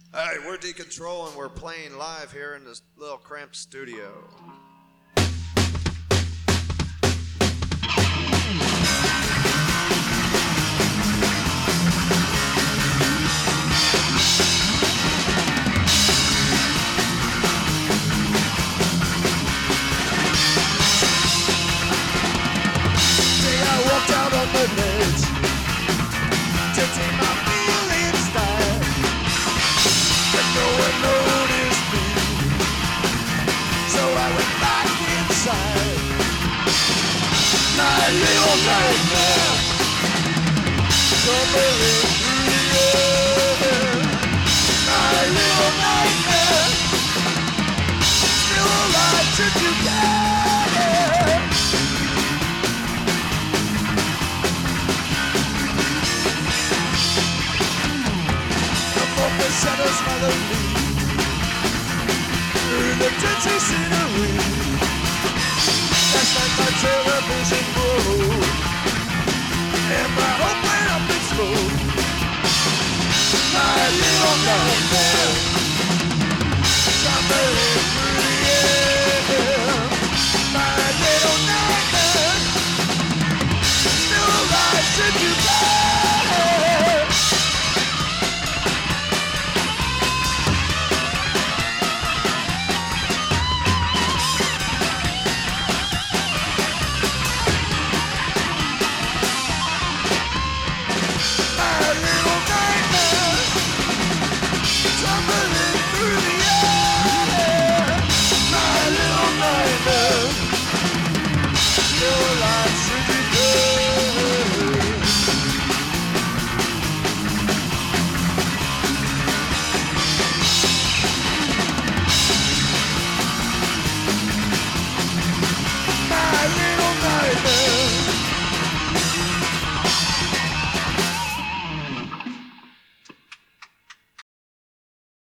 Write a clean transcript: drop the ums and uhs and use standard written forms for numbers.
Hey, we're Decontrol and we're playing live here in this little cramped studio. Day I walked out on the ledge to take my feelings back, but no one noticed me, so I went back inside. My little nightmare, tumbling through the air. My little nightmare, still alive to today. The shadows follow me through the dirty scenery. Last night my television broke and my hope went up in smoke. My little nightmare, tumbling through the air. My little nightmare, still alive to today. My little nightmare.